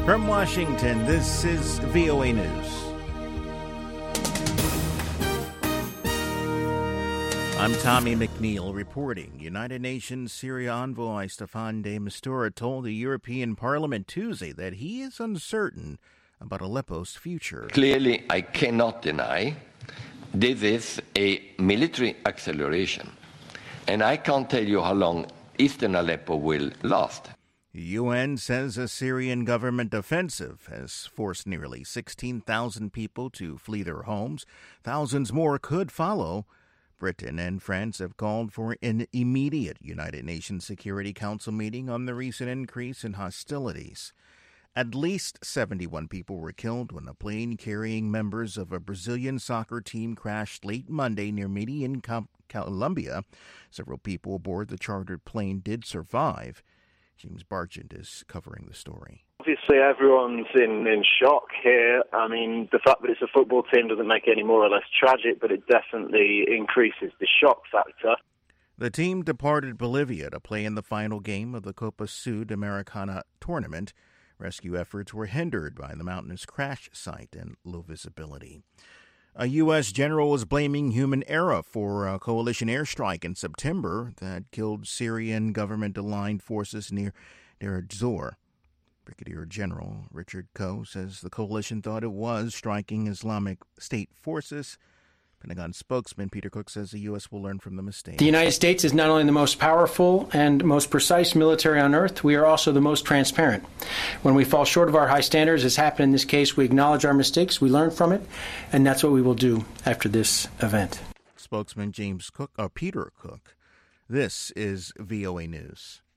From Washington, this is VOA News. I'm Tommy McNeil reporting. United Nations Syria envoy Staffan de Mistura told the European Parliament Tuesday that he is uncertain about Aleppo's future. Clearly, I cannot deny this is a military acceleration, and I can't tell you how long eastern Aleppo will last. The UN says a Syrian government offensive has forced nearly 16,000 people to flee their homes. Thousands more could follow. Britain and France have called for an immediate United Nations Security Council meeting on the recent increase in hostilities. At least 71 people were killed when a plane carrying members of a Brazilian soccer team crashed late Monday near Medellin, Colombia. Several people aboard the chartered plane did survive. James Bargent is covering the story. Obviously, everyone's in shock here. I mean, the fact that it's a football team doesn't make it any more or less tragic, but it definitely increases the shock factor. The team departed Bolivia to play in the final game of the Copa Sudamericana tournament. Rescue efforts were hindered by the mountainous crash site and low visibility. A U.S. general was blaming human error for a coalition airstrike in September that killed Syrian government-aligned forces near Deir ez-Zor. Brigadier General Richard Coe says the coalition thought it was striking Islamic State forces. Pentagon spokesman Peter Cook says the U.S. will learn from the mistake. The United States is not only the most powerful and most precise military on earth, we are also the most transparent. When we fall short of our high standards, as happened in this case, we acknowledge our mistakes, we learn from it, and that's what we will do after this event. Spokesman Peter Cook. This is VOA News.